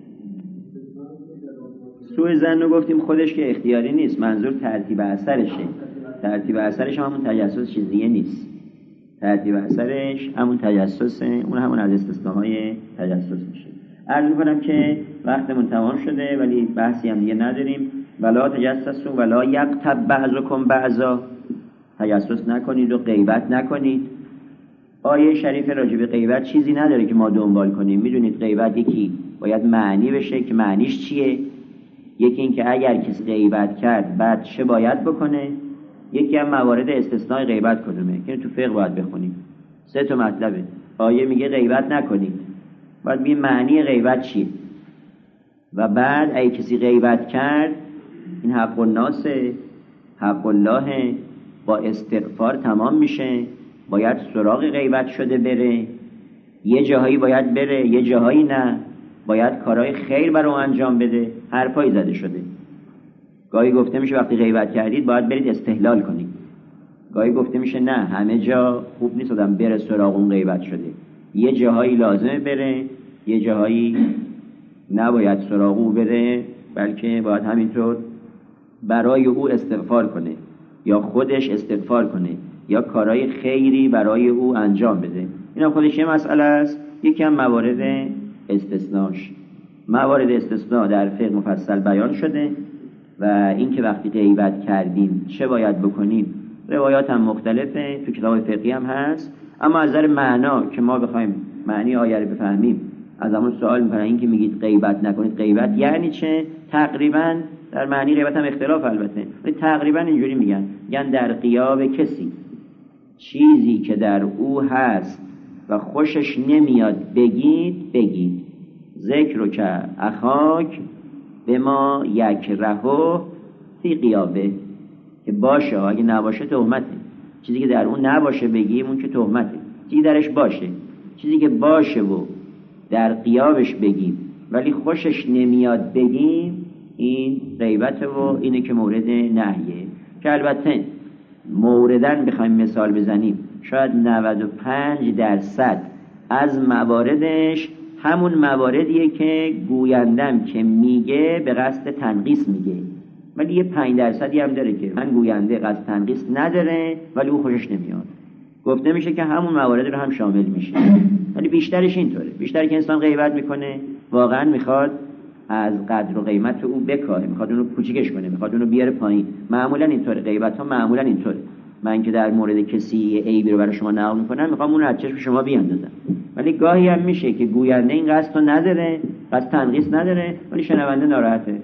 سوء ظن رو گفتیم خودش که اختیاری نیست، منظور ترتیب اثرشه. ترتیب اثرش همون تجسس چیزیه نیست، ترتیب اثرش همون تجسسه، اون همون از استثناهای تجسس میشه. عرض میکنم که وقتمون تمام شده ولی بحثی هم دیگه نداریم. ولا تجسسوا ولا یغتب بعضکم بعضا، تجسس نکنید و غیبت نکنید. آیه شریف راجع به غیبت چیزی نداره که ما دنبال کنیم. میدونید غیبت یکی باید معنی بشه که معنیش چیه، یکی این که اگر کسی غیبت کرد بعد چه باید بکنه، یکی هم موارد استثناء غیبت کدومه که تو فقه باید بخونیم. 3 تا مطلبه. آیه میگه غیبت نکنید، باید ببین معنی غیبت چیه و بعد اگه کسی غیبت کرد این حق الناس حق الله با استغفار تمام میشه. باید سراغ غیبت شده بره، یه جاهایی باید بره یه جاهایی نه، باید کارهای خیر برای انجام بده. حرفایی زده شده. گاهی گفته میشه وقتی غیبت کردید باید برید استحلال کنید، گاهی گفته میشه نه همه جا خوب نیست آدم بره سراغ اون غیبت شده، یه جاهایی لازمه بره یه جاهایی نباید سراغ او بره، بلکه باید همینطور برای او استغفار کنه یا خودش استغفار کنه یا کارهای خیری برای او انجام بده. این هم خودش یه مسئله است. یکی هم موارد استثناش. موارد استثناء در فقه مفصل بیان شده و این که وقتی غیبت کردیم چه باید بکنیم روایات هم مختلفه، تو کتاب فقهی هم هست. اما از نظر معنا که ما بخوایم معنی آیه رو بفهمیم، از همون سوال میکنن این که میگید غیبت نکنید، غیبت یعنی چه؟ تقریبا در معنی غیبت هم اختلاف البته، ولی تقریبا اینجوری میگن در غیاب کسی چیزی که در او هست و خوشش نمیاد بگید ذکر که اخاک به ما یکرهه فی غیابه، که باشه، اگه نباشه تهمته. چیزی که در اون نباشه بگیم اون که تهمته. چیزی درش باشه، چیزی که باشه و در غیابش بگیم ولی خوشش نمیاد بگیم، این غیبته و اینه که مورد نهیه. که البته موردن بخوایم مثال بزنیم شاید 95% از مواردش همون مواردیه که گویندم که میگه به قصد تنقیص میگه، ولی یه 5% هم داره که من گوینده قصد تنقیص نداره ولی او خوشش نمیاد، گفته میشه که همون موارد رو هم شامل میشه. ولی بیشترش اینطوره، بیشتر که انسان غیبت میکنه واقعا میخواد از قدر و قیمت او بکاهه، میخواد اونو کوچیکش کنه، میخواد اونو بیاره پایین. معمولا اینطوره، غیبت ها معمولا اینطوره. من که در مورد کسی عیبی رو برای شما نقل میکنم میخوام اون رو از چشم شما بیاندازم، ولی گاهی هم میشه که گوینده این قصد رو نداره، قصد تنقیص نداره، ولی شنونده ناراحته.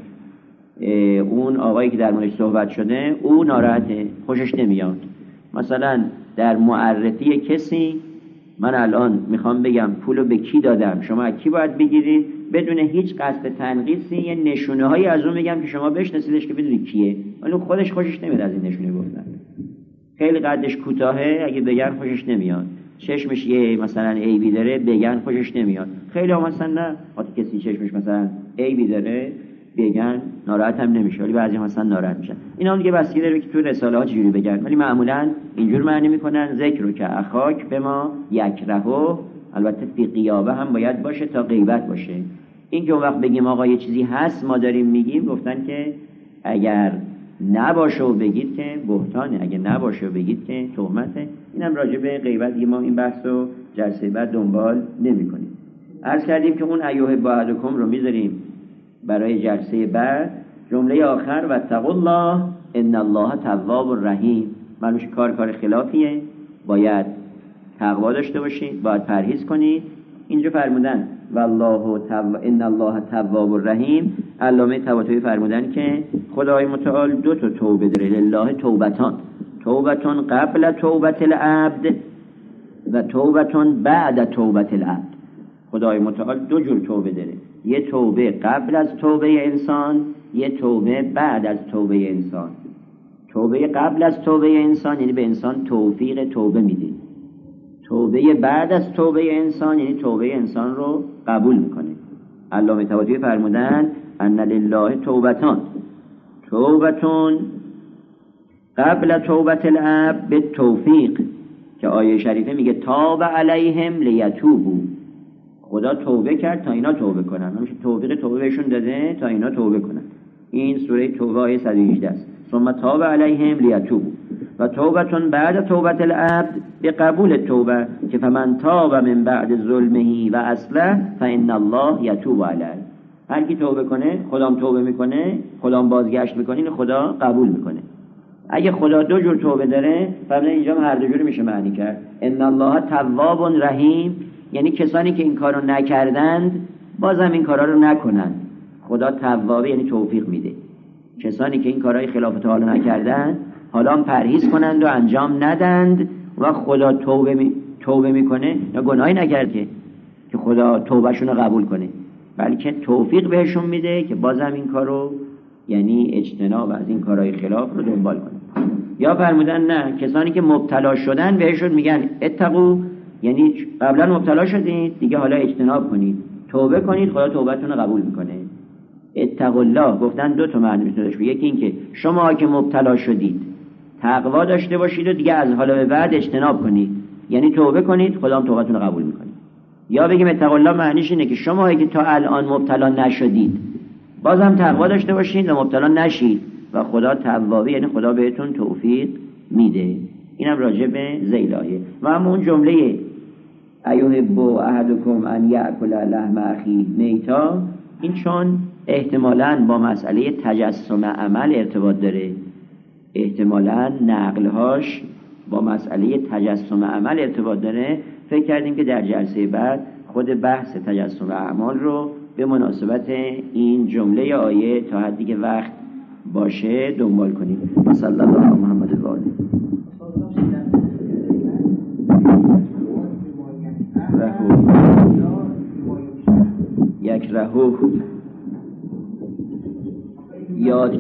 اون آقایی که در موردش صحبت شده او ناراحته، خوشش نمیاد. مثلا در معرفی کسی من الان میخوام بگم پولو به کی دادم، شما از کی باید بگیرید، بدون هیچ قصد تنقیصی یه نشونه هایی از اون میگم که شما بشناسیدش که بدونید کیه، ولی خودش خوشش نمیاد از این نشونه گفتن. خیلی قدش کوتاهه اگه بگن خوشش نمیاد، چشمش یه مثلا عیبی داره بگن خوشش نمیاد. خیلی هم مثلا نه، وقتی کسی چشمش مثلا عیبی داره بگن ناراحت هم نمیشه، ولی بعضی مثلا ناراحت میشن. اینا هم دیگه بستگی داره که تو رساله ها چجوری بگن، ولی معمولا اینجور معنی میکنن ذکر که اخاک به ما یکرهه. البته فی غیابه هم باید باشه تا غیبت باشه. این که اون وقت بگیم آقا یه چیزی هست ما داریم میگیم، گفتن که اگر نباشه و بگید که بهتانه، اگه نباشه و بگید که تهمته. اینم راجع به غیبت ما این بحث رو جلسه بعد دنبال نمی‌کنیم. عرض کردیم که اون ایوه بعدکم رو میذاریم برای جلسه بعد. جمله آخر و اتقوا الله ان الله تواب رحیم. معلومه کار خلافیه، باید تقوا داشته باشید، باید پرهیز کنید. اینجا فرمودن والله ان الله تواب رحیم. علامه طباطبایی فرمودن که خدای متعال دو تا توبه داره، لله توبتان، توبتون قبل توبت العبد و توبتون بعد توبت العبد. خدای متعال دو جور توبه داره، یه توبه قبل از توبه انسان، یه توبه بعد از توبه انسان. توبه قبل از توبه انسان یعنی به انسان توفیق توبه میده، توبه بعد از توبه انسان یعنی توبه انسان رو قبول میکنه. علامه طباطبایی فرمودن ان لله توبتان، توبتون قبل توبت العبد به توفیق، که آیه شریفه میگه تاب علیهم لیتوبوا. خدا توبه کرد تا اینا توبه کنن، همیشه توفیق توبه بهشون داده تا اینا توبه کنن. این سوره توبه آیه 118 است. ثم تاب علیهم لیتوبوا و توبتون بعد توبت العبد به قبول توبه، که فمن تاب من بعد ظلمه و اصلح فان الله یتوب علیه. هر کی توبه کنه خدام توبه میکنه، خدام بازگشت میکنه، خدا قبول میکنه. اگه خدا دو جور توبه داره، فرمودن اینجا هر دو جور میشه معنی کرد. ان الله تواب رحیم، یعنی کسانی که این کارو نکردند بازم این کارا رو نکنند. خدا توابه یعنی توفیق میده. کسانی که این کارهای خلاف تعالی نکردند حالا هم پرهیز کنند و انجام ندند و خدا توبه میکنه، یا گناهی نکرده که خدا توبهشون رو قبول کنه، بلکه توفیق بهشون میده که بازم این کارو یعنی اجتناب از این کارهای خلاف رو دنبال کنه. یا فرمودن نه، کسانی که مبتلا شدن بهشون میگن اتقوا، یعنی قبلا مبتلا شدید دیگه حالا اجتناب کنید، توبه کنید، خدا توبتون رو قبول میکنه. اتقوا الله گفتن دو تا معنی میتونه داشته، یکی این که شما که مبتلا شدید تقوا داشته باشید و دیگه از حالا به بعد اجتناب کنید، یعنی توبه کنید، خدا هم توبتون رو قبول میکنه. یا بگیم اتقوا الله معنیش اینه که شما که تا الان مبتلا نشدید بازم تقوا داشته باشید و مبتلا نشید و خدا توابه، یعنی خدا بهتون توفیق میده. اینم راجع به ذیل آیه. و همون جمله ایحب احدکم ان یأکل لحم اخیه میتا، این چون احتمالاً با مسئله تجسم عمل ارتباط داره، احتمالاً نقلهاش با مسئله تجسم عمل ارتباط داره. فکر کردیم که در جلسه بعد خود بحث تجسم اعمال رو به مناسبت این جمله آیه تا حدی که وقت باشه دنبال کنیم. صلی الله علی محمد و آله. یکرهو یاد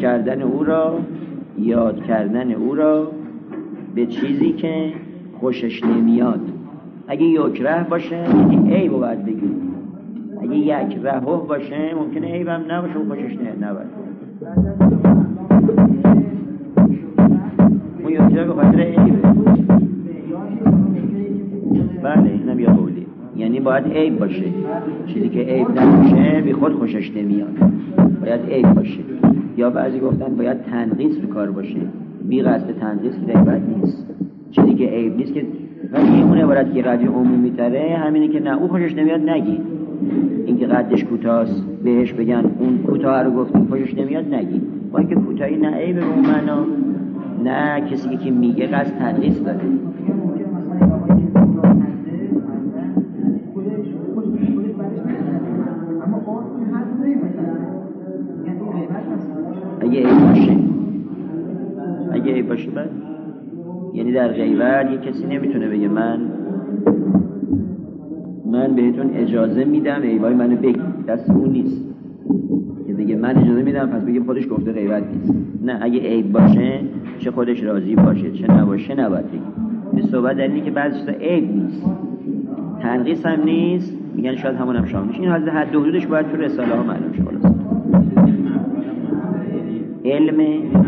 کردن او را به چیزی که خوشش نمیاد. اگه یکره باشه یعنی عیب رو باید بگیم، اگه یکرهو باشه ممکنه عیب هم نباشه و خوشش نباید. اون یکره به خاطر عیبه. بله اینم یا قولی، یعنی باید عیب باشه. چیزی که عیب نباشه بی خود خوشش نمیاد، باید عیب باشه. یا بعضی گفتن باید تنقیص تو کار باشه، بی قصد تنقیص که غیبت نیست. چیزی که عیب نیست که، ولی اون عبارت که قدر عمومی تره همینه که نه او خوشش نمیاد نگی. اینکه قدش کوتاست بهش بگن اون کوتاه رو گفتیم خوشش نمیاد نگی. با اینکه کوتاهی نه عیب به اون معنا، نه کسی که میگه قصد تنقیص داره. اگه عیب باشه بعد یعنی در غیبت یک کسی نمیتونه بگه من بهتون اجازه میدم عیبای منو بگید، دست اون نیست که بگه من اجازه میدم پس بگه خودش گفته غیبت نیست. نه، اگه عیب باشه چه خودش راضی باشه چه نباشه نباید بگید. به صحبت در اینه که بعضی چیزا عیب نیست، تنقیص هم نیست، میگن شاید همون هم شامل میشه. این حد و حدودش باید تو رساله ها معلوم شه. خلاص علم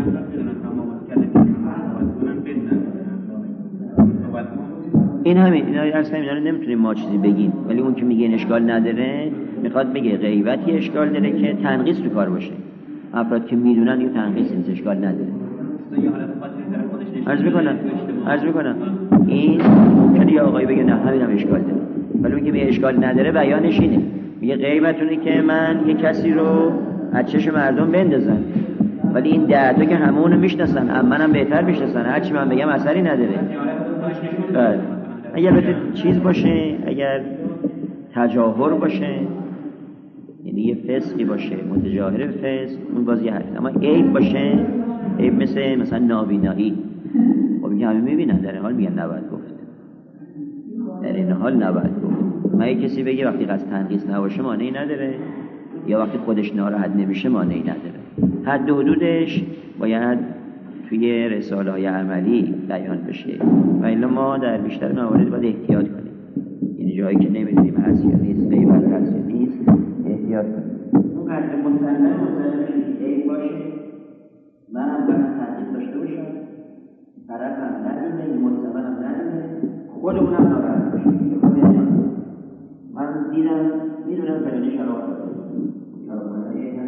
این همین، اینا اصلا اینا رو نمیتونیم ما چیزی بگیم، ولی اون که میگه این اشکال نداره میخواد بگه غیبتی اشکال داره که تنقیص تو کار باشه. افراد که میدونن این تنقیص نیست، اشکال نداره. عرض میکنم این ممکنه یه آقایی بگه نه همین هم اشکال داره، ولی اون که میگه اشکال نداره بیانش اینه، میگه غیبتونه که من یه کسی رو از چشم مردم بندازم، ولی این 10 تا که همونو میشناسن، منم بهتر میشناسن، هرچی من بگم اثری نداره. اگر بهت چیز باشه، اگر تجاهر باشه یعنی یه فسقی باشه متجاهر فسق، اون باز یه حرف. اما عیب باشه، عیب مثلا نابینایی، خب این همه میبینن در این حال میگن نباید گفت، در این حال نباید گفت. ما یه کسی بگه وقتی قصد تنقیص نباشه مانعی نداره، یا وقتی خودش ناراحت نمیشه مانعی نداره. حد و حدودش باید توی رساله های عملی بیان بشه و الا ما در بیشتر موارد باید احتیاط کنیم. یعنی جایی که نمیدونیم هست یا نیست، غیبت هست یا نیست، احتیاط کنیم. اون قدر مسلم عیب باشه، منم باید تحقیق داشته باشم، طرف هم ندونه، مستمر هم ندونه، خودمون هم ناراحت باشیم. من دیدم میدونم فلانی شراب داره،